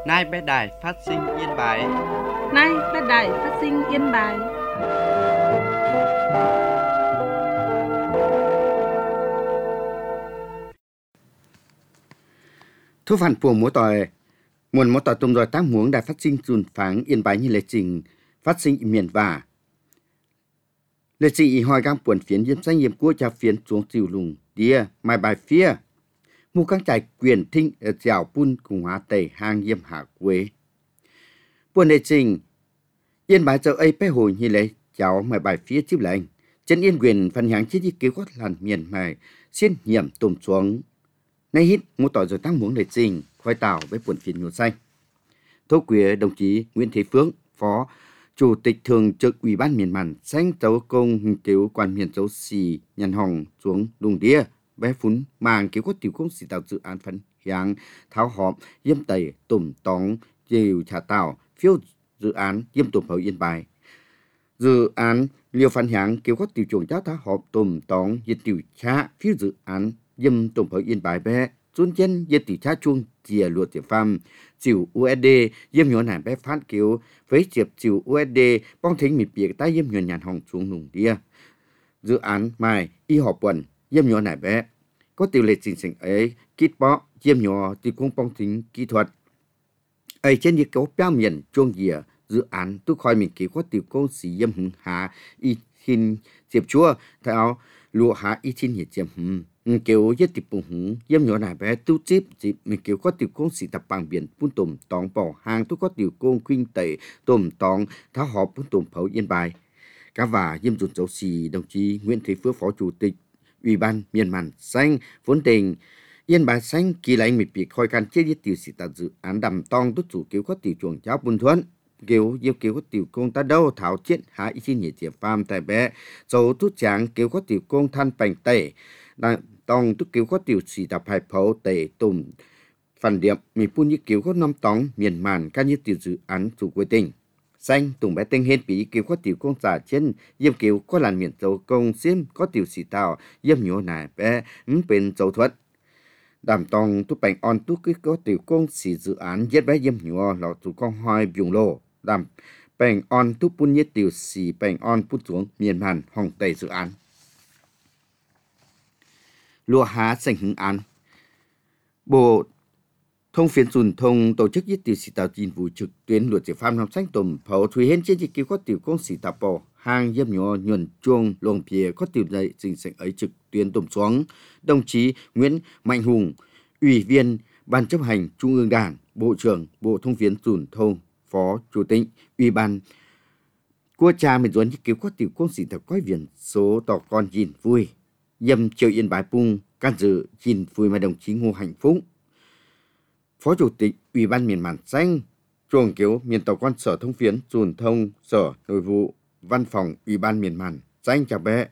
Nay bé đài phát sinh Yên Bái. Nay bé đài phát sinh Yên Bái. Thu phản phù múa tòi muôn múa tòi tung rồi tác muốn đài phát sinh dùn pháng Yên Bái như lệ trình phát sinh miền và lệ trình hỏi gang buồn phiến yếm danh yếm cua cha phiến xuống chiều lùng đĩa mai bài phía mu căng trải quyền thinh ở chảo pun cùng hóa tẩy hang yếm hạ quế buồn lệ trình Yên Bái châu ấy bé hồi như lệ cháu mai bài phía chip lệnh chân yên quyền phần hàng chết đi cứu gót làn miền mài xiên hiểm tùm xuống nay hít múa tỏi rồi tăng muốn lệ trình khoai tảo với buồn phiến nhuộm xanh thô quế đồng chí Nguyễn Thế Phước phó Chủ tịch thường trực Ủy ban miền màn xanh tấu công cứu quan miền dấu xì nhân hồng xuống đùng đĩa bé phún màng cứu có tiểu công xì tạo dự án phân hiáng tháo họp yếm tẩy tùm tóng chiều trả tàu phiếu dự án yếm tùm hậu Yên Bái dự án liều phân hiáng cứu có tiểu chuồng giáo tháo họp tùm tóng yếm tiểu trả phiếu dự án yếm tùm hậu Yên Bái bé chốn chân yếm tiểu trả chuông chìa luật tiểu pham chịu USD yếm nhỏ nản bé phát cứu với chiệp chịu USD bong thính mịt biệt tay yếm nhỏ nhàn hồng xuống nùng đĩa dự án mai y họp quần yếm nhỏ nản bé có tiểu lệ trình sinh ấy kít bó yếm nhỏ thì cũng bong thính kỹ thuật ấy trên như cấu béo miền chuông dìa dự án tôi khỏi mình kỹ có tiểu công sĩ yếm hứng hạ y hin chiệp chúa theo lụa hạ y xin hiệp chiệp kiểu nhất tiệp bùng hứng yếm nhỏ nải bé tu chip dịp mình kiểu có tiểu công sĩ tập bằng biển phun tùm tòng bỏ hàng tôi có tiểu công khuyên tẩy tùm tòng tháo họp phun tùm phấu Yên Bái cá và yếm rụt dấu xì đồng chí Nguyễn Thế Phước phó chủ tịch Ủy ban miền màn xanh vốn tình Yên Bái xanh kỳ lãnh mịt biệt khôi can chế nhất tiểu sĩ tạo dự án đầm tòng tốt chủ kiểu có tiểu chuồng cháu bùn thuẫn kiểu yêu kiểu có tiểu công ta đâu thảo chết hạ y xin nhị tiệp pham tại bé dấu tốt tráng kiểu có tiểu công than bành tẩy tòng tức kiểu có tiểu sĩ tập hai phấu tẩy tùm phần điểm mình phun như kiểu có năm tòng miền màn ca như tiểu dự án chủ quê tỉnh xanh tùng bé tinh hên bí kiểu có tiểu công giả trên yếm kiểu có làn miền dấu công xiêm có tiểu sĩ tàu yếm nhỏ nải bé bên dấu thuật đàm tòng tu bành on tu cứ có tiểu công sĩ dự án giết bé yếm nhỏ là tu con hoài biùng lô đàm bành on tu phun như tiểu sĩ bành on phun xuống miền màn hồng tẩy dự án lúa há sành hứng án bộ thông phiến truyền thông tổ chức nhất tiểu sĩ tạo tin vụ trực tuyến luật giải pham năm xanh tùm phổ thủy hên trên chỉ cứu có tiểu công sĩ tạo bỏ hàng yếm nhỏ nhuận chuông lồng phía có tiểu dạy trình sảnh ấy trực tuyến tùm xuống đồng chí Nguyễn Mạnh Hùng ủy viên ban chấp hành Trung ương Đảng Bộ trưởng Bộ thông phiến truyền thông phó chủ tịch ủy ban của cha mình duẩn cứu có tiểu công sĩ tạo quái viện số tỏ con nhìn vui yếm chiều Yên Bái pung can dự nhìn vui mà đồng chí Ngô Hạnh Phúc Phó Chủ tịch Ủy ban miền màn xanh, chuồng kiếu miền tàu quan sở thông phiến, truyền thông, sở nội vụ, văn phòng Ủy ban miền màn xanh chào bé.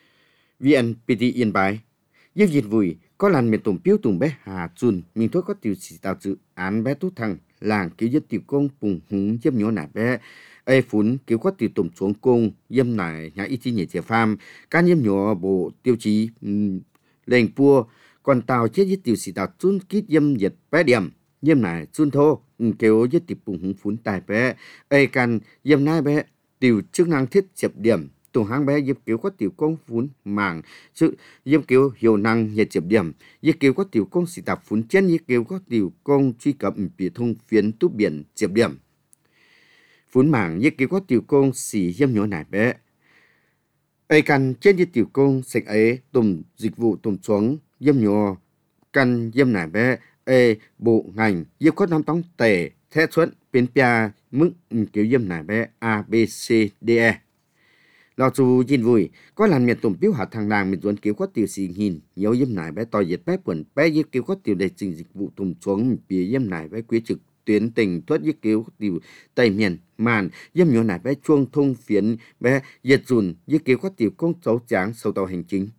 VNPT Yên Bái, yếm dịch vui có làn miền tùm piếu tùm bé hà chun, mình thôi có tiểu sĩ tạo dự án bé tốt thằng, làng kiếu yếm tiểu công bùng hứng yếm nhỏ nải bé. Ê phún kiếu có tiểu tùm xuống công, yếm nải nhà y chi nhẹ trẻ pham, can yếm nhỏ bộ tiêu chí lệnh pua, còn tàu chết với tiểu sĩ tạo chun kít yếm nhiệt bé điểm. Yếm nải chun thô kêu với tiệp bùng hứng phún tài bé ấy can yếm nai bé tiểu chức năng thiết chập điểm tùng hang bé yếm kêu có tiểu công phún mảng sự yếm kêu hiệu năng nhiệt chập điểm yếm kêu có tiểu công sĩ tạp phún chân yếm kêu có tiểu công truy cập bị thông phiến túp biển chập điểm phún mảng yếm kêu có tiểu công sĩ yếm nhỏ nải bé ấy can trên yếm tiểu công sạch ấy tùm dịch vụ tùm xuống yếm nhỏ can yếm nải bé bộ ngành yếm có năm tông tể thế xuất bên pia mức kiểu yếm nải bé A B C D E lò dù nhìn vui có làn miền tùm biếu hạt thằng nàng mình duẩn kiểu có tiểu sĩ nghìn nhiều yếm nải bé tòi diệt bé quần bé yếm kiểu có tiểu đề trình dịch vụ tùm xuống bìa yếm nải bé quý trực tuyến tình thuất yếm kiểu tiểu tây miền màn yếm nhỏ nải bé chuông thông phiến bé diệt dùn yếm kiểu có tiểu công cháu tráng sâu tàu hành chính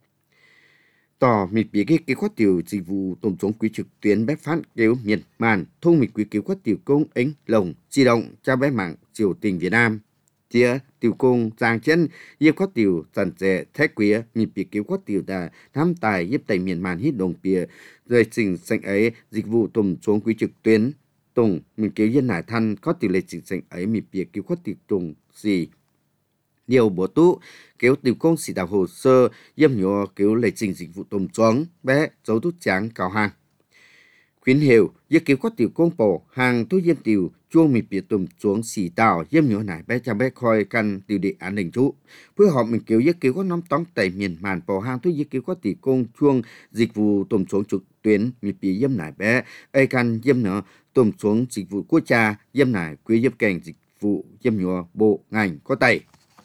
tỏ mịt bị cái có tiểu dịch vụ tôm chống quý trực tuyến bé phát kéo miền màn thông mịt quý kéo có tiểu công ánh lồng di động cho bé mạng triều tình Việt Nam chia tiểu công giang chân yếm có tiểu dần dẻ thế quý mịt bị kéo có tiểu đà tham tài yếm tây miền màn hít đồng bìa rồi trình sanh ấy dịch vụ tôm chống quý trực tuyến tùng mình kiểu dân nải thân có tỷ lệ chính sách ấy mình việc kiểu có tỷ tùng gì điều bổ tú kiểu tiểu công sĩ đạo hồ sơ yếm nhỏ kiểu lệ trình dịch vụ tôm choáng bé dấu tú trắng cao hàng khuyến hiệu với kiểu có tiểu công bổ hàng tu yếm tiểu chuông mình biệt tôm choáng xỉ tàu yếm nhỏ này bé cha bé khoi căn tiểu địa an ninh chú phối hợp mình kiểu với kiểu có nắm tóm tại miền màn bổ hàng tu với kiểu có tiểu công chuông dịch vụ tôm choáng trực tuyến mình bị yếm này bé ai căn yếm nhỏ tôm choáng dịch vụ quốc gia yếm này quý yếm kèn dịch vụ yếm nhỏ bộ ngành có tay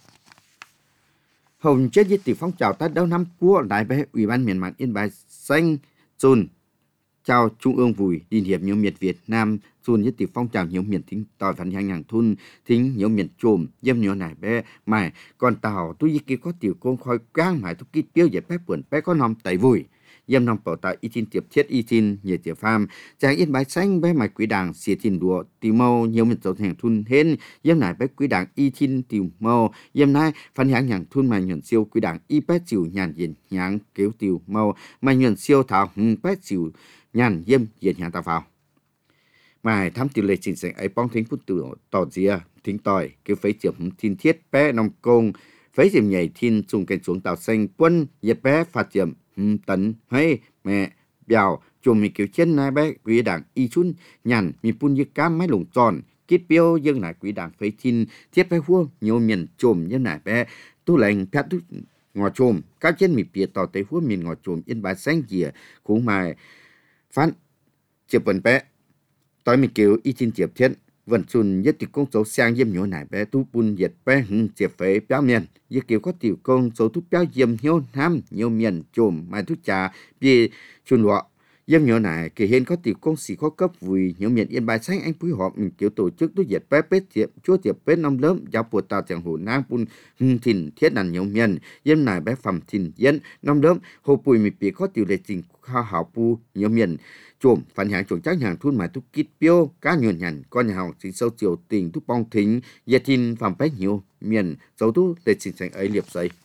hồng chết với tiểu phong trào tát đầu năm của đại bé ủy ban miền Nam Yên Bái xanh chôn chào trung ương vùi điển hiệp nhiều miền Việt Nam chôn với tiểu phong trào nhiều miền thính tỏi phản hàng hàng thun thính nhiều miền trồm dâm nhiều nải bé mài còn tàu tôi kia có tiểu công khoi cang mài tôi kít tiêu dẹp bé buồn bé có nom tẩy vùi dâm nom bảo tại y tin tiệp thiết y tin nhiều tiệp pham chàng Yên Bái xanh bé mài quý đảng xìa tin đùa tiểu mâu nhiều miền trộn hàng thun hên dâm nải bé quý đảng y tin tiểu mâu dâm nai phản hàng hàng thun mài nhuận siêu quý đảng y bé chịu nhàn diện nháng kéo tiểu mâu mài nhuận siêu thảo bé chịu nhàn dâm diện nhàng tao vào mài thăm tỷ lệ chính sách ấy bong thính phút tử tỏ dìa thính tỏi kêu phấy chiếm thiên thiết bé nông công phấy chiếm nhảy thiên trùng cảnh xuống tàu xanh quân dẹp bé phạt chiếm tấn hay mẹ bèo chùm mình kiểu chân nai bé quý đảng y chun nhàn mi pun như cam máy lủng tròn kít biêu dương lại quý đảng phấy thiên thiết bé huông nhiều miền chùm như nải bé tu lệnh phép tu ngò chùm các chân mi bìa tỏ tới huông miền ngò chùm Yên Bái xanh dìa cũng mài phán chiếm vấn bé tối mình kiểu y tin chiếm thiết vận chun nhất thì công số sang yếm nhỏ nải bé tu bun diệt bé chiếm phế béo miền như kiểu có tiểu công số tu béo yếm hiếu nam nhiều miền chùm mai tu trà bì chun lọ yếm nhỏ nải kể hiện có tiểu công sĩ có cấp vùi nhiều miền Yên Bái xanh anh phối hợp mình kiểu tổ chức tu diệt bé bết tiệm chúa tiệp bết năm lớp giáo bộ tàu chẳng hồ nang bun thìn thiết đàn nhiều miền yếm nải bé phẩm thìn yến năm lớp hồ bùi mình bị có tiểu lệ trình kha hảo pu nhiều miền chùm phản hàng chuồng chắc hàng thun mài tu kít biêu cá nhuận nhằn con nhà học chính sâu chiều tình tu bong thính gia tin phạm bách nhiều miền dấu tu để trình thành ấy liệp dậy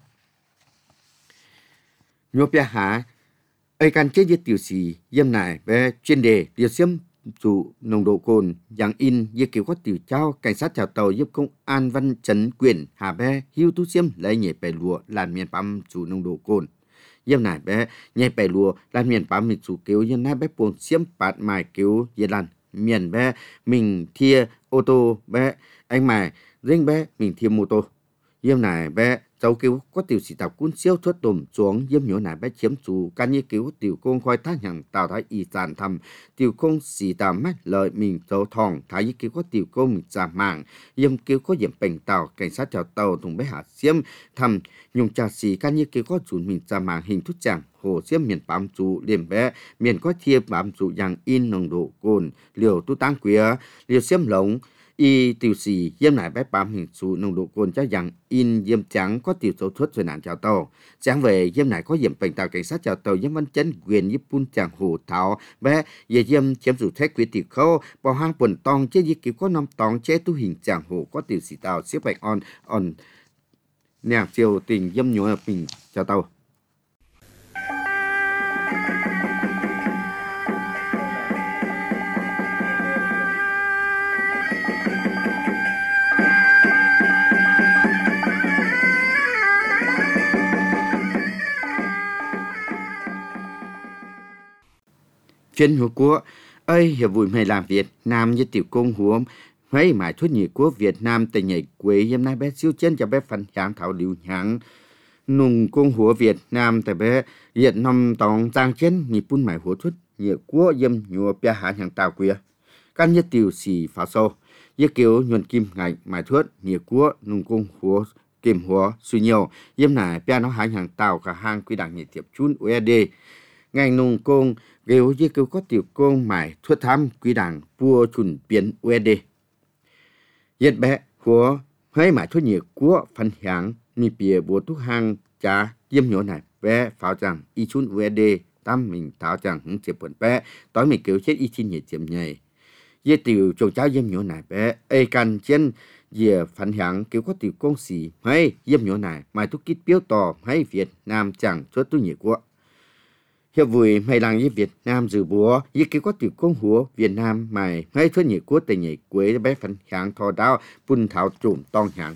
nhô bia há ấy can chết giết tiểu sĩ dâm nải về chuyên đề điều xiêm chủ nồng độ cồn dạng in như kiểu có tiểu trao cảnh sát chào tàu giúp công an văn trấn quyền hà bé hưu tu xiêm lấy nhảy bè lụa làn miền băm chủ nồng độ cồn yếm nải bé nhảy bè lùa là miền bám mình chủ cứu yếm nải bé buồn xiêm bạt mài cứu yếm lan miền bé mình thia ô tô bé anh mài riêng bé mình thia mô tô yếm nải bé cháu cứu có tiểu sĩ tàu cuốn siêu thoát tùm xuống yếm nhổ nải bé chiếm chủ can như cứu tiểu công khoai thác hàng tàu thái y sản thầm tiểu công sĩ tàu mắt lợi mình cháu thòng thái như cứu có tiểu công mình giảm mạng yếm cứu có điểm bệnh tàu cảnh sát chào tàu thùng bé hạ xiêm thầm nhung trà sĩ can như cứu có chủ mình giảm mạng hình thức chẳng hồ xiêm miền bám chủ điểm bé miền có thiê bám chủ dạng in nồng độ cồn liều tu tăng quía liều xiêm lống y tiểu sĩ yếm nải bé bám hình chủ nồng độ cồn cho dạng in yếm trắng có tiểu số thuốc rồi nạn chào tàu sáng về yếm nải có điểm bệnh tàu cảnh sát chào tàu yếm văn chấn quyền yếm pun chẳng hồ thảo bé về yếm chiếm chủ thép quyết tiểu khâu bảo hang quần tòng chế y kiểu có năm tòng chế tu hình chẳng hồ có tiểu sĩ tàu xếp bạch on nè chiều tình yếm nhổ mình chào tàu chuyên hữu của ơi hiệp vui mày làm Việt Nam như tiểu công huống mấy mãi thuốc nhị của Việt Nam tại nhảy quế hôm nay bé siêu chân cho bé phần hàng thảo liu nhãn nùng công hùa Việt Nam tại bé hiện năm tòng giang chân nhị pun mãi hùa thuốc nhị của yếm nhùa bia hán hàng tàu quế căn nhất tiểu xì phá sâu như kiểu nhuận kim ngạch mãi thuốc nhị của nùng công hùa kim hùa suy nhiều yếm này bia nó hán hàng tàu cả hang quy đảng nhị tiệp chun USD ngành nông công kêu như kêu có tiểu công mải thuốc thám quy đảng vua chuẩn biến USD hiện bé của hơi mải thuốc nhiệt của phần hàng mi bìa bùa thuốc hàng trả yếm nhỏ này bé pháo rằng y chun USD tam mình tháo rằng hứng chịu bẩn bé tối mình kêu chết y chín nhiệt chìm nhảy ye tiểu trồng cháu yếm nhỏ này bé ai can trên về phần hàng kêu có tiểu công sĩ hay yếm nhỏ này mải thuốc kít biếu tỏ hay Việt Nam chẳng thuốc tu nhiệt của Hiệp vui mày làng với Việt Nam dự búa, với kế có tiểu công húa Việt Nam mày ngay thuế nhị của tình nhị quế bé phấn kháng thò đao bùn thảo trùm tong hạng.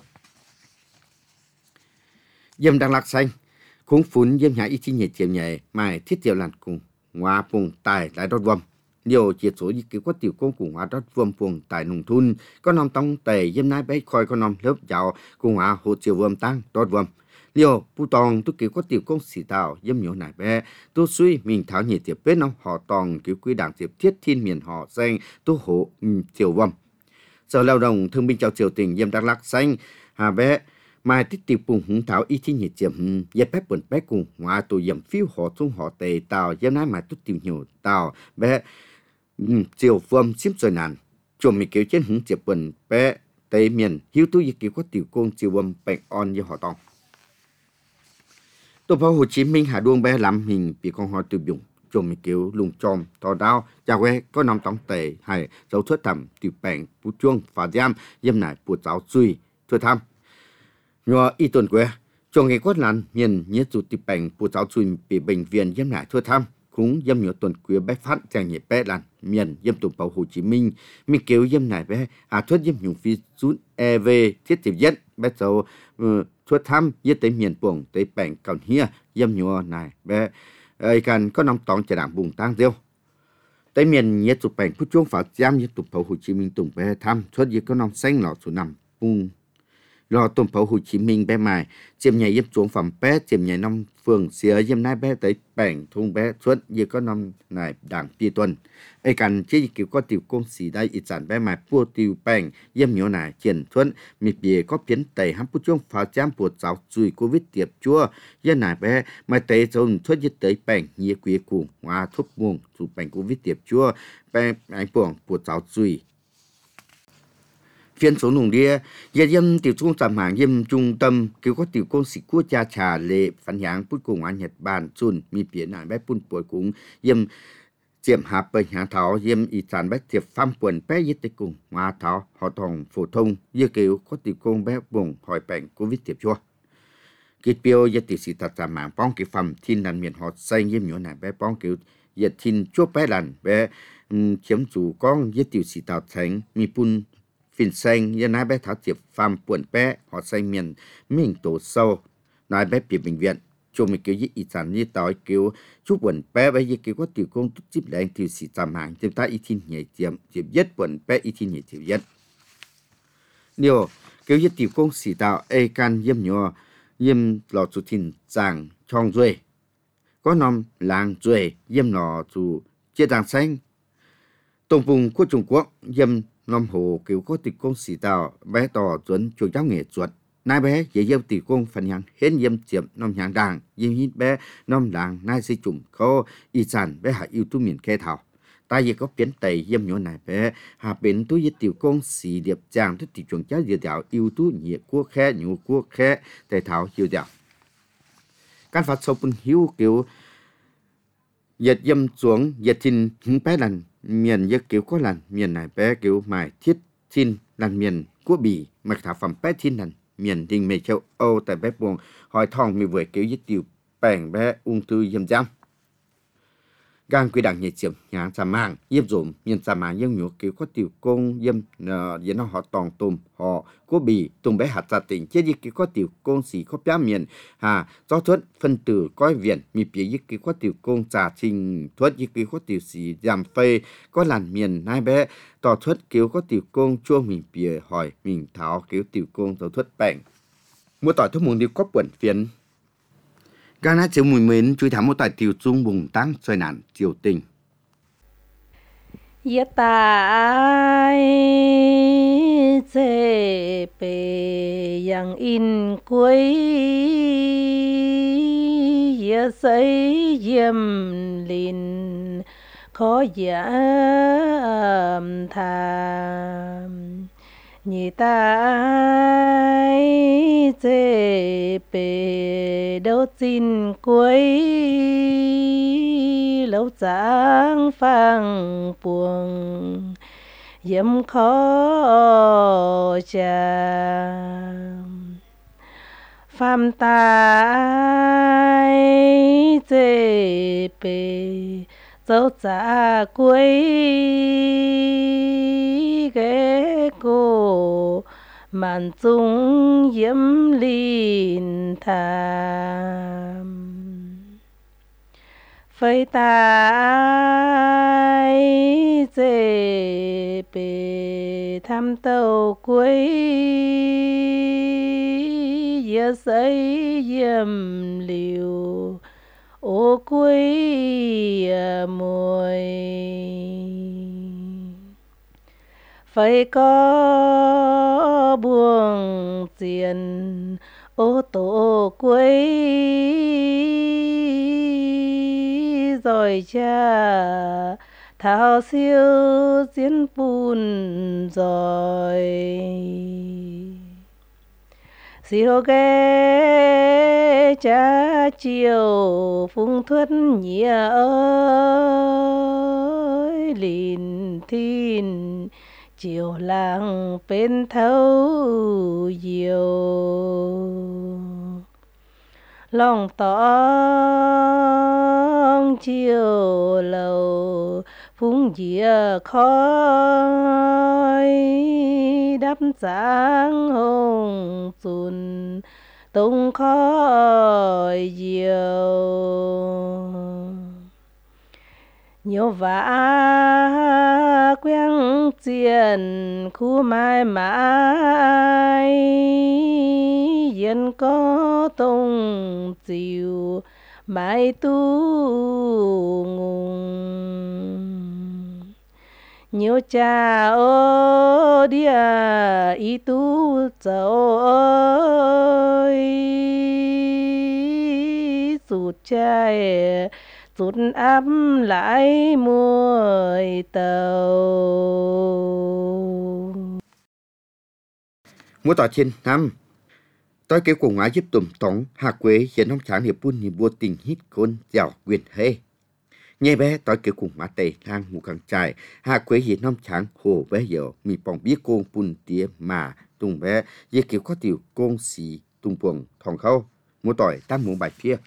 Dâm đang lạc xanh, khung phún dâm hạ ý chí nhị chiếm nhẹ mày thiết tiểu làn cùng hoa phùng tài lại đốt vâm. Điều chiết số với kế có tiểu công cùng hoa đốt vâm phùng tài nông thun, có nằm tông tề dâm nái bé khoi có nằm lớp dạo cùng hoa hồ chiều vâm tăng đốt vâm. Liêu pu tòng tu kiểu có tiểu công sĩ tạo dâm nhổ nải bé tu suy mình tháo nhiệt tiệp bếp nông họ tòng kiểu quy đảng tiệp thiết thiên miền họ xanh tu hộ tiểu vâm sở lao động thương binh chào triều tình dâm đắc lạc xanh hà bé mai tích tiệp cùng hứng tháo ý chí nhiệt tiệp dẹp bếp bẩn bé cùng ngoại tù dâm phiêu họ trung họ tề tàu dâm nái mai tu tìm hiểu tàu bé triều vâm xếp rồi nàn chùm mình kiểu trên hứng tiệp bẩn bé tề miền hiếu tu kiểu có tiểu công triều vâm bạch on như họ tòng. Tổ phố Hồ Chí Minh Hà Đuông bé làm hình bị con hoa tiêu dụng chôm kiểu lùng chom thò đao chào quê có nằm tống tệ hay dấu thuyết thẩm tiểu bèn bút chuông phá giam dâm nải bút giáo suy thuyết thăm nhờ y tuần quê cho ngày quát làn miền nhớ chủ tiểu bèn bút giáo suy bị bệnh viện dâm nải thuyết thăm cũng dâm nhớ tuần quê bé phát chàng nhẹ bé làn miền dâm tổ phố Hồ Chí Minh mình kiểu dâm nải bé thuyết dâm nhung phi rút EV thiết tiếp nhất bé dấu thuyết thăm với tới miền buồng tới bèn còn hia dâm nhua này bé ai cần có nông tòng chỉ đảng bùng tăng tiêu tới miền nhớ chụp bèn phút chuông phá giam như tụp phố Hồ Chí Minh tùng bé thăm thuyết với có nông xanh lọ số nằm bùng lo tụm phố Hồ Chí Minh bé mài chiêm nhảy dâm xuống phẩm bé chiêm nhảy năm phường xía dâm nai bé tới bèn thung bé thuyết với có nông này đảng pi tuần ai cần chỉ kiểu có tiểu công sĩ đây ít sản bé mài pua tiểu bèn dâm nhua này triển thuyết mi bìa có biến tẩy hăm phút chuông phá giam buộc giáo chui covid tiệp chua dân này bé mà tẩy dồn thuyết với tới bèn nhía quý cùng hoa thuốc buông chụp bèn covid tiệp chua bé anh buông buộc giáo chui phiên số nùng đĩa giờ dâm tiểu trung tạm hàng dâm trung tâm kiểu có tiểu công sĩ quốc gia trà lệ phản giảng bút cùng anh Nhật Bản chun mi biển này bé bún bồi cũng dâm chiếm hạp bởi nhà thảo dâm ý sản bé thiệp pham quần bé nhất tới cùng hoa thảo họ thòng phổ thông giờ kiểu có tiểu công bé buồn hỏi bệnh covid tiệp chua kết biểu giờ tiểu sĩ thật tạm hàng bóng kiểu phẩm thiên đàn miền họ xanh dâm nhỏ này bé bóng kiểu giờ thiên chua bé lần bé chiếm chủ con giờ tiểu sĩ tạo thành mi bún phiền xanh như nái bé tháo tiệp phàm buồn bé họ xanh miền mình tổ sâu nái bé bị bệnh viện cho mình kiểu ý sản như tỏi kiểu chút buồn bé bây giờ kiểu có tiểu công chút chip lại tiểu sĩ tạm hàng chúng ta ý thiên nhảy tiệm nhất buồn bé ý thiên nhảy tiệm nhất điều kiểu như tiểu công sĩ tạo ai can yếm nhỏ yếm lò chủ thiên giang trong duệ có nằm làng duệ yếm lò chủ chia đàng xanh tổng vùng của Trung Quốc yếm Nam hồ kiểu có tiểu công sĩ tạo bé tỏ chuẩn chủ giáo nghệ thuật nai bé dễ dâu tiểu công phần nhang hết dâm chiếm nông nhang đàng dâm hít bé nông làng nai xây chủng có y sản bé hạ yêu tu miền khe thảo tại vì có biến tây dâm nhỏ này bé hạ biến tu với tiểu công sĩ điệp trang tu tiểu chuẩn giáo diệu đạo yêu tu nhiệt quốc khe nhũ quốc khe tề thảo diệu đạo các phát sâu phân hiếu kiểu dệt dâm xuống dệt thìn hứng bé lần miền giấc kiểu có lần miền này bé kiểu mài thiết thiên lần miền của bỉ mà thảo phẩm bé thiên lần miền đình mê châu Âu tại bé buồn hỏi thòng mi vừa kiểu với tiểu bèn bé ung thư dâm giam gan quy đảng nhị chiếm nhà sa mang yếm dùm miền sa mang yếm nhũ kiểu có tiểu công yếm với nó họ tòng tùm họ của bỉ tùm bé hạt gia tỉnh chế kiểu có tiểu công sĩ có bé miền do thuyết phân tử coi viện mi bìa kiểu có tiểu công trả trình thuyết kiểu có tiểu sĩ giảm phê có làn miền nai bé tỏ thuyết kiểu có tiểu công chua mình bìa hỏi mình tháo kiểu tiểu công tỏ thuyết bèn mua tỏi thuốc mùng điều có buồn phiền các nát chiếu mùi mến chui thám một tại tiểu trung bùng tăng xoay nạn triều tình. Yết tại chế bề yang in quấy yết xây yếm linh khó giảm tham nhị tai chế bề đâu xin cuối lâu trắng phang buông yếm khó chạm phàm tai dễ bề dấu trả cuối ghé cô màn dung yếm linh tham phơi tai dễ bề tham tàu cuối giờ xây yếm liều ô cuối mùi phải có buông tiền ô tô cuối rồi cha thao siêu diễn bùn rồi siêu ghé cha chiều phung thuất nhẹ ơi lìn thiên chiều làng bên thấu diều lòng tông chiều lầu phung dìa khói đắp sáng hồng xuân tung khói diều nhiều vã quen tiền khu mãi mãi yên có tung chiều mãi tu ngùng nhiều cha ô địa y tu dấu ơi sụt trai sụt áp lại muối tàu Múa tỏi trên năm tôi kêu cùng ngã giúp tùm tổng Hà Quế hiện ông chẳng hiệp buôn hiệp bùa tình hít khôn dạo quyền hê nhé bé tôi kêu cùng ngã tề lang mù càng trải Hà Quế hiện ông chẳng hồ bé dạo mì bỏng biết côn bùn tía mà tùng bé dễ kiểu có tiểu côn xì tùng buồng thòng khâu múa tỏi tam muốn bài phía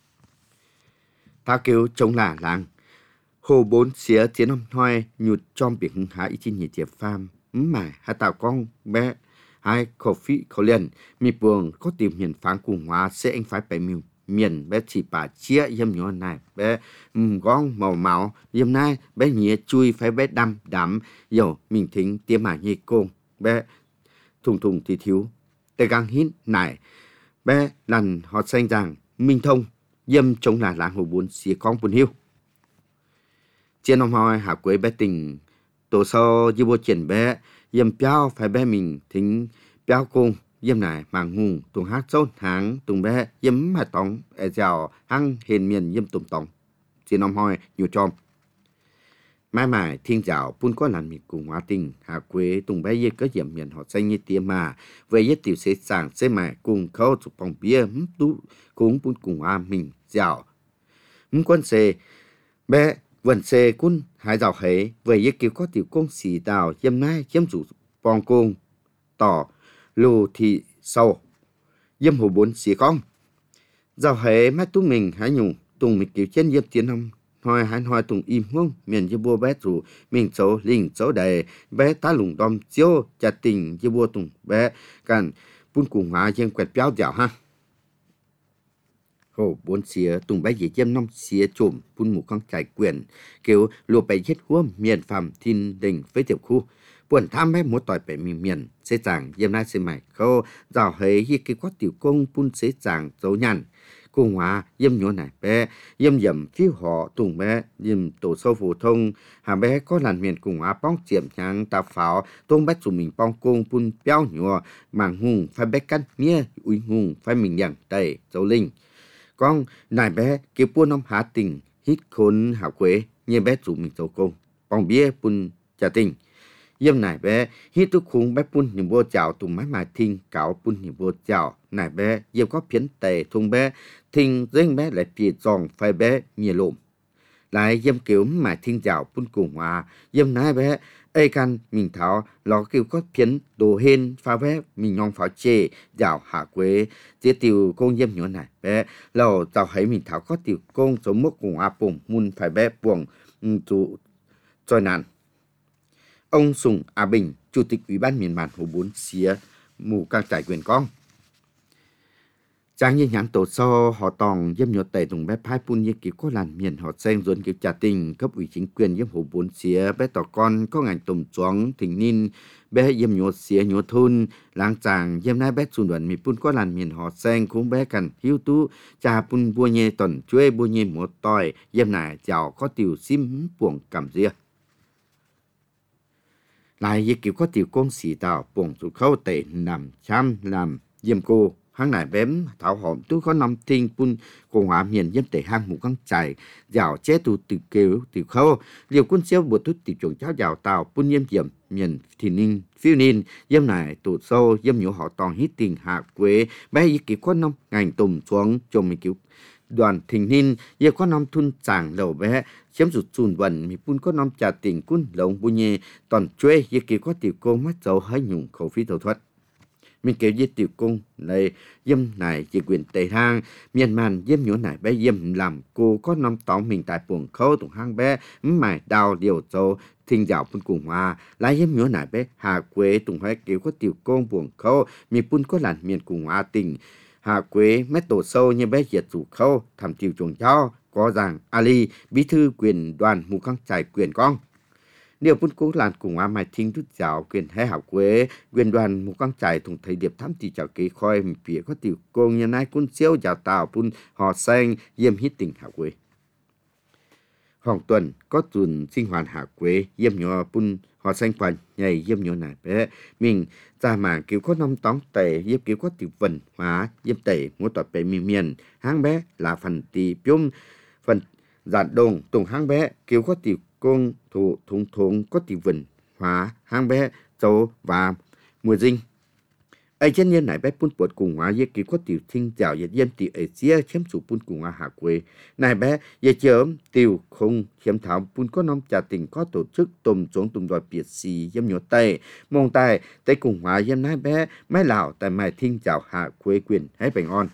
ta kêu chống là làng hồ bốn xía chiến ông hoài nhụt trong biển hưng hạ ý chí nhiệt tiệp pham mà hạ tạo con bé hai khẩu phí khẩu liền mi buồng có tìm hiền phán cùng hóa sẽ anh phải phải miền bé chỉ bà chia yếm nhỏ này bé gong màu máu yếm này bé nhía chui phải bé đâm đắm dầu mình thính tiêm mà nhị côn bé thùng thùng thì thiếu tê gang hít này bé lần họ xanh rằng minh thông yếm chống là làng hồ bốn xía con buồn hiu trên ông hỏi hạ quế bé tình tổ sau như bộ triển bé yếm béo phải bé mình thính béo cung yếm này mà ngùng tung hát sốt háng tung bé yếm mà tông ở giàu hăng hiền miền yếm tùng tông trên ông hỏi nhiều tròn mãi mãi thiên giáo bún có làm miệt cùng hóa tình hạ quế tung bé yếm có yếm miền họ xanh như tiêm mà về yết tiểu sẽ sàng sẽ mãi cùng khâu chụp phòng bia tú cũng bún cùng hóa mình giàu quân xe bé vần xe quân hai giàu hế về yết kiểu có tiểu công xì đào yếm nai yếm chủ bong cung tỏ lù thị sâu yếm hồ bốn xì con giàu hế mắt tú mình hãy nhung tùng mình kiểu trên yếm tiến ông hoài hãy hoài tùng im hông miền như bua bé rủ mình số linh số đầy bé tá lùng đom chiếu chả tình như bua tùng bé cần bún cùng hóa dân quẹt béo dạo ha hồ bốn xía tùng bé dễ chêm nông xía trộm bún mù con trải quyền kiểu lùa bày hết hua miền phạm thiên đình với tiểu khu buồn tham bé một tỏi bể miền sẽ chẳng yếm nay sẽ mày khâu giàu hế hi cái có tiểu công bún sẽ chẳng dấu nhằn cùng hóa yếm nhỏ này bé yếm dầm phiếu họ tùng bé yếm tổ sâu phổ thông hà bé có làn miền cùng hóa bóng chiếm nhang tà pháo tôn bách chủ mình bong công bún béo nhỏ màng hùng phải bé cắt mía uy hùng phải mình nhận đầy dấu linh con này bé kêu buôn ông hạ tình hít khốn hảo quế như bé chủ mình dấu công bong bia bún trả tình yếm này bé hít tu khung bé bún niệm vô chảo tùng máy mà thinh cáo bún niệm vô chảo này bé yếm có phiến tề thùng bé thinh riêng bé lại phía giòn phải bé nhẹ lộm lại yếm kiểu mà thinh chảo bún cùng hòa yếm này bé ê can mình thảo lò kêu có phiến đồ hên pha vé mình nhong pháo chê dạo hạ quế chế tiêu công yếm nhỏ này bé lò tàu thấy mình thảo có tiêu công số mốc cùng à bùng mun phải bé buồng chủ trôi nạn. Ông Sùng A Bình, Chủ tịch Ủy ban miền Bản Hồ Bốn Xía, mù càng trải quyền con. Trang như nhãn tổ so họ tòng dâm nhọ tẩy tùng bé phai pun như kiểu có làn miền họ sen dồn kiểu trả tình cấp ủy chính quyền dâm Hồ Bốn Xía bé tỏ con có ngành tùm choáng thỉnh ninh bé dâm nhọ xía nhọ thôn láng chàng dâm nai bé xuân đoàn mi pun có làn miền họ sen cũng bé cần hiu tú cha pun bua nhê tần chuê bua nhê một tỏi dâm này giàu có tiểu sim buồng cảm ria. Lại như kiểu có tiểu công sĩ tạo buồng tụ khâu tệ nằm chăm làm dâm cô hang này bém thảo hòm tôi có năm thiên pun của hòa miền dâm tệ hang một con chạy giàu chế tụ từ kêu tiểu khâu liều quân xéo bột thuốc tiểu chuẩn cháo giàu tàu pun dâm dầm miền thì ninh phiêu ninh dâm này tụ sâu dâm nhũ họ toàn hít tiền hạ quế bé như kiểu có năm ngành tùm xuống cho mình kiểu đoàn thình ninh giờ có năm thun chàng đầu bé chém rụt chùn vần mi pun có năm trà tiền cún lồng bu nhê toàn chuê giờ kiểu có tiểu cô mắt dầu hơi nhung khẩu phí thổ thuật mình kêu với tiểu cung này dâm này chỉ quyền tề hang miền màn dâm nhũ này bé dâm làm cô có năm tỏng mình tại buồng khâu tụng hang bé mải đào điều châu thình dạo pun cùng hòa lại dâm nhũ này bé hà quế tụng hai kiểu có tiểu cung buồng khâu mi pun có làn miền cùng hòa tình hà quế mét tổ sâu như bé diệt chủ khâu thảm tiểu chuồng chó có rằng Ali bí thư quyền đoàn mù khăng trải quyền con điều pun cố làn cùng hòa mai thinh rút giáo quyền hai hà quế quyền đoàn mù khăng trải thùng thầy điệp thám tỷ chào kế khoi phía có tiểu cung như nay quân siêu giáo tàu pun họ xanh yêm hít tình hà quế Hoàng tuần có tuần sinh hoạt hạ quế yêm nhỏ pun họ xanh phần nhảy yêm nhỏ này bé mình ra mà kiểu có năm tóng tệ yêm kiểu có tiểu vần hóa yêm tệ mỗi tọt bé miền hang bé là phần tì piôm phần giản đồng tùng hang bé kiểu có tiểu công thủ thùng thùng có tiểu vần hóa hang bé châu và mùa dinh ai chân nhân này bé pun bột cùng hóa yêm kiểu có tiểu thinh chào yêm tiểu ở xía chém sủ pun cùng hóa hạ quế này bé yêm chớm tiểu không khiếm thảo pun có năm trà tình có tổ chức tùm xuống tùm đòi biệt xì yêm nhổ tay mong tay tay cùng hóa yêm nai bé máy lào tại mai thinh chào hạ quế quyền hay bình on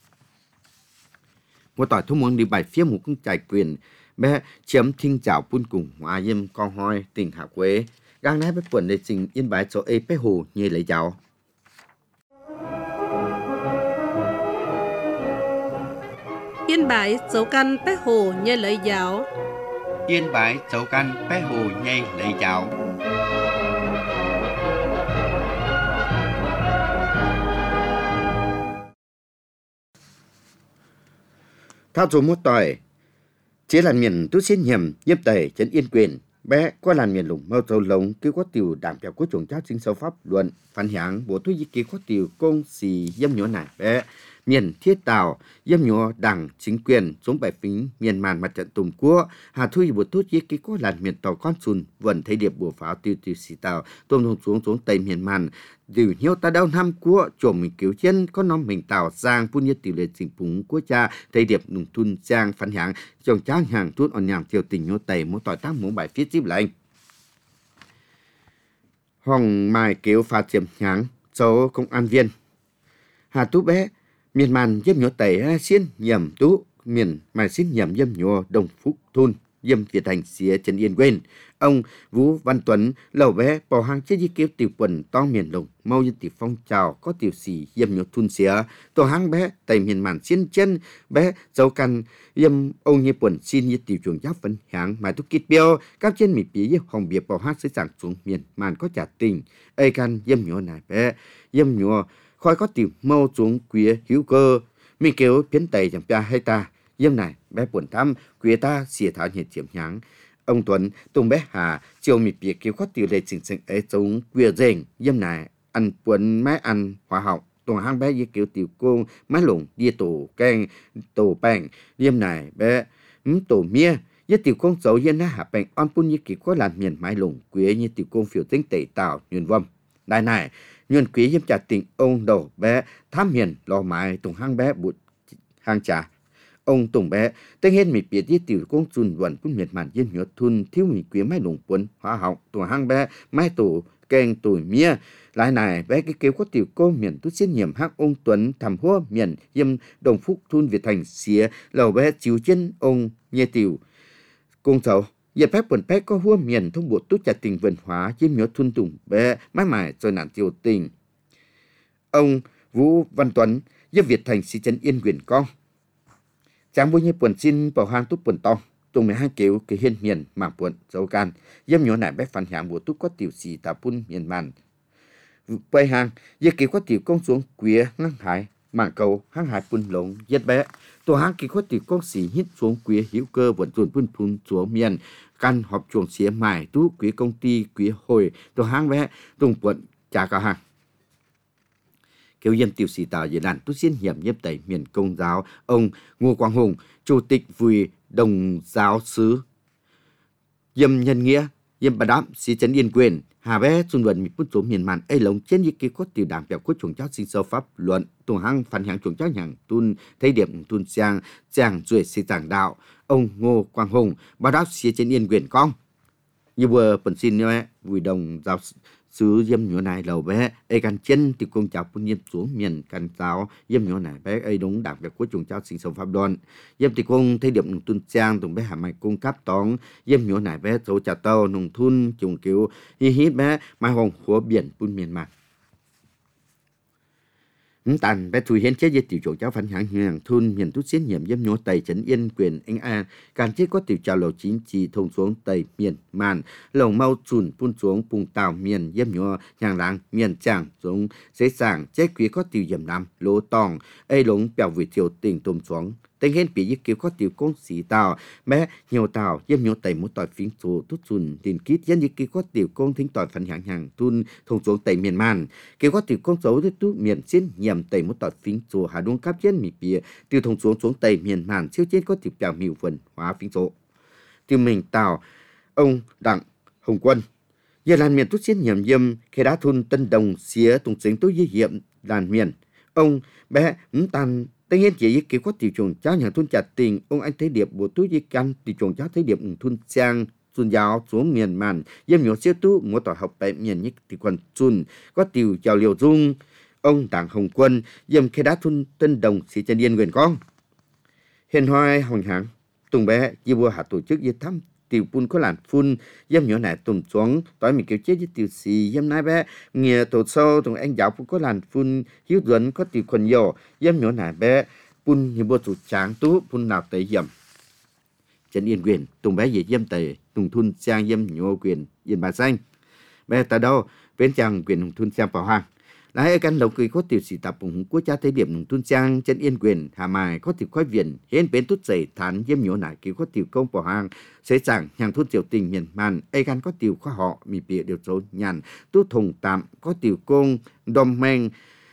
một tỏi thu muốn đi bài phía một con trải quyền bé chiếm thinh chào pun cùng hóa yêm con hoi tình hạ quế gang nai bé quần để trình yên bài cho ê bé hồ như lấy giáo Yên bái dấu căn bé hồ như lấy giáo. Yên bái chấu căn bé hồ nhây lấy giáo. thao dù một tỏi chỉ là miền tu xin hiểm nhiếp tẩy chân yên quyền bé có làn miền lùng mâu châu lồng cứ có tiểu đảm bảo của chủng cháu chính sâu pháp luận phản hạng bộ thuốc ký có tiểu công xì dâm nhỏ này bé miền thiết tàu dâm nhỏ đảng chính quyền xuống bài phính miền màn mặt trận tùm cua hà thuy bộ thuốc ký có làn miền tàu con sùn vẫn thấy điệp bùa pháo tiêu tiêu xì tàu tôm xuống tây miền màn điều nhiều ta đau năm của chồng mình cứu chân có nom mình tàu sang pun như tiểu lệ chính phúng của cha thấy điệp nùng thun sang phản hạng chồng trang hàng tuốt on nhàng tiêu tình nhô tây mỗi tỏi tác mỗi bài phía tiếp lại Hồng Mai kéo pha chiếm nháng số công an viên Hà Tú bé miền màn dâm nhổ tẩy xiên nhầm tú miền mai xin nhầm dâm nhổ Đồng Phúc thôn dâm Việt Thành xía Trần Yên quên ông Vũ Văn Tuấn lầu bé bỏ hàng chế di kéo tiểu quần to miền lồng mau như tiểu phong trào có tiểu xì dâm nhổ thun xía tổ hang bé tẩy miền màn xiên chân bé dấu căn dâm ông như quần xin như tiểu chuồng giáo phấn hạng mà tu kít biêu các trên mì bía hồng bia bỏ hát sẽ chẳng xuống miền màn có trả tình ai căn dâm nhổ này bé dâm nhổ khói có tiểu mau xuống quía hữu cơ mình kêu phiến tẩy chẳng bia hay ta dâm này bé buồn thăm quía ta xỉa thảo nhiệt chiếm nháng ông Tuấn tung bé Hà chiều mì bia kêu có tiểu lệ chỉnh sinh ấy giống quía rèn dâm này ăn buồn máy ăn hóa học tuần hang bé với kiểu tiểu cô máy lủng đi tổ canh tổ bèn dâm này bé tổ mía với tiểu công dấu yên na hạ bèn on pun như kiểu có làm miền máy lủng quía như tiểu công phiểu tính tẩy tạo nguyên vâm đại này nguyên quý dâm trả tình ông đầu bé tham hiền lò mái tùng hang bé bụt hang trà ông tùng bé tên hết mì biệt với tiểu công chun vận cũng miệt màn dân nhớ thun thiếu mì quý mai lùng quấn hóa học tù hang bé mai tù kèn tuổi mía lại này bé cái kêu có tiểu cô miền tút xin nhiệm hắc ông Tuấn thầm hua miền yêm đồng phúc thun Việt thành xía lầu bé chiếu chân ông nhẹ tiểu công cháu giờ phép quần bé có hua miền thông bộ tút chặt tình vườn hóa yêm nhớ thun tùng bé mãi mãi rồi nạn tiểu tình ông Vũ Văn Tuấn yêm Việt thành xí chân yên quyền con chàng vui như quần xin bảo hang tút quần to tùng 12 kiểu cái hiên miền mà quần dấu can yêm nhớ này bé phản hạng bộ tút có tiểu xì tà pun miền màn quay hàng giờ kỳ có tiểu công xuống quía ngăn hải mảng cầu hang hải pun lồng giết bé tổ hang kỳ có tiểu công xỉ hít xuống quía hữu cơ vận chuyển pun xuống miền căn họp chuồng xía mài tú quía công ty quía hồi tổ hang bé tung quận trả cả hàng kêu dân tiểu sĩ tàu diễn đàn tú xin hiểm nhếp tẩy miền công giáo ông Ngô Quang Hùng chủ tịch vui đồng giáo sứ dâm nhân nghĩa dâm bà đám sĩ trấn yên quyền hà bé xuân vận một số miền màn ấy lồng trên những cái có tiểu đảng bèo của chuồng cháu sinh sâu pháp luận tuồng hăng phản hàng chuồng cháu nhàng tuôn thấy điểm tuôn giang duệ sĩ giảng đạo ông Ngô Quang Hùng bà đáp sĩ trấn yên quyền con như vừa phần xin nhé vui đồng giáo sứ dâm nhỏ này lầu bé ấy căn chân thì công cháu pun nhiễm xuống miền căn giáo dâm nhỏ này bé ấy đúng đặc biệt của chúng cháu sinh sống pháp đoàn dâm thì công thấy điểm tuân trang tụng bé hạ mạch cung cấp tón dâm nhỏ này bé số trà tàu nông thôn trùng cứu hít bé mai hồng của biển pun miền mặt tàn bé thui hiến chế với tiểu chủ cháu phản hạng hàng thôn miền tút xến nhiệm dâm nhỏ tây trấn yên quyền anh a càng chế có tiểu trào lầu chính trị thông xuống tây miền màn lồng mau chùn phun xuống vùng tàu miền dâm nhỏ hàng làng miền tràng xuống dễ dàng chế quý có tiểu dầm nam lỗ tòng ấy lũng bèo vị tiểu tình tôm xuống tên hên bị kiểu có tiểu công sĩ tàu bé nhiều tàu dâm nhỏ tây một tỏi phiến số tút chùn tiền kít dân như kiểu có tiểu công thính tỏi phản hạng hàng thôn thông xuống tây miền màn kiểu có tiểu công dấu tút miền xến nhiệm tây một tỏi phiến số hà đông cáp dân mì bìa tiêu thông xuống tây miền màn siêu chết có tiểu bèo miêu phần hóa phiến số tiêu mình tàu ông Đặng Hồng Quân giờ làn miền tút xến nhiệm dâm khi đã thôn Tân Đồng xía tung sinh tối dây hiểm làn miền ông bé tàn tên hiện chỉ kiểu có tiểu chuồng cháu nhà thôn chặt tình ông anh thấy điệp bộ túi với căn tiểu chuồng cháu thấy điệp thôn sang xuân giáo xuống miền màn dâm nhỏ siêu tú một tỏi học tại miền nhất thì còn xuân có tiểu chào liều dung ông Đảng Hồng Quân dâm khi đã thôn Tân Đồng xí chân yên quyền con hiền hoài hồng hạng tùng bé di vua hạ tổ chức với thăm tiểu pun có làn phun dâm nhỏ này tùng xuống tối mình kiểu chết với tiểu xì dâm nai bé nghề tổ sâu tùng anh giáo pun có làn phun hiếu duẩn có tiểu quần dầu dâm nhỏ này bé pun như bộ chủ tráng tú pun nào tẩy dầm chân yên quyền tùng bé về dâm tẩy tùng thun sang dâm nhỏ quyền yên bà xanh bé tại đâu bên chàng quyền thun sang bảo hoàng lại căn đầu cười có tiểu sĩ tập cùng của cha thấy điểm tuân trang chân yên quyền hà mài có tiểu khoái viện hên bên tút dậy thán dâm nhỏ nải kiểu có tiểu công bảo hàng sẽ chẳng hàng thôn tiểu tình miền màn ai căn có tiểu khoa họ mì bịa điều số nhàn tu thùng tạm có tiểu công đom men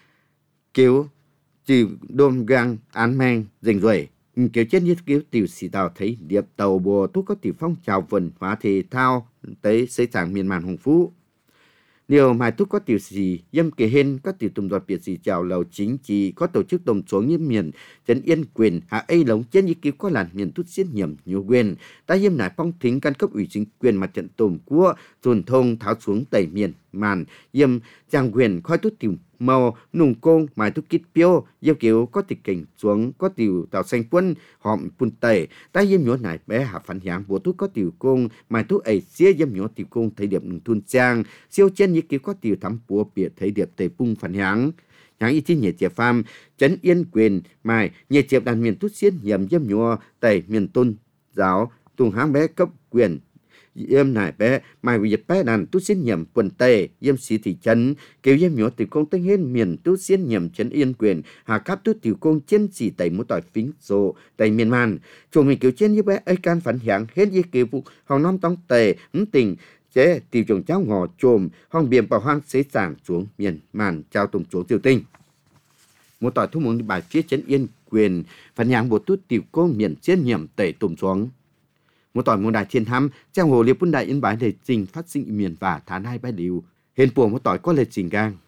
kiểu tiểu đom gang án men rình rồi kiểu chết như kiểu tiểu sĩ tàu thấy điệp tàu bồ tu có tiểu phong trào vần hóa thể thao tới sẽ chẳng miền màn hồng phú điều mai túc có tiểu gì dâm kề hên có tiểu tùng đoạt biệt gì chào lầu chính trị có tổ chức đồng xuống như miền trấn yên quyền hạ ấy lống trên như kiểu có làn miền tút xiết nhiệm nhiều quyền ta dâm nải phong thính căn cấp ủy chính quyền mặt trận tùm của dồn thông tháo xuống tẩy miền màn dâm trang quyền khói tút tiểu màu nùng công mai tút kít piêu dâm kiểu có tiểu cảnh xuống có tiểu tàu xanh quân hòm pun tẩy ta dâm nhỏ nải bé hạ phản hạng bộ tút có tiểu công mai tút ấy xía dâm nhỏ tiểu công thấy điểm thun trang siêu trên như kiểu có tiểu thắm bùa biệt thấy điệp tây pung phản hạng hạng y tin nhẹ chẹp pham trấn yên quyền mai nhẹ chẹp đàn miền tút xiên nhầm dâm nhỏ tây miền tôn giáo tung háng bé cấp quyền yếm nải bé mai vì bé đàn tút xiên nhầm quần tây yếm xí thị trấn kêu yếm nhỏ tiểu công tây hết miền tút xiên nhầm trấn yên quyền hạ cấp tút tiểu công trên chỉ tây một tỏi phính số tây miền man chuồng mình kiểu trên như bé ấy can phản hạng hết như kiểu vụ hòng năm tông tây tình chế tiểu chuồng cháu ngò trồm hong biển bảo hoang xế sảng xuống miền màn trao tùng xuống tiểu tinh một tỏi thu muốn bài phía trấn yên quyền phản hạng bộ tút tiểu công miền trên nhầm tây tùng xuống một tỏi môn đại thiên thăm trang hồ liệp quân đại yên bái đề trình phát sinh miền và tháng 2 bài điều hiện buồn một tỏi có lệ trình gang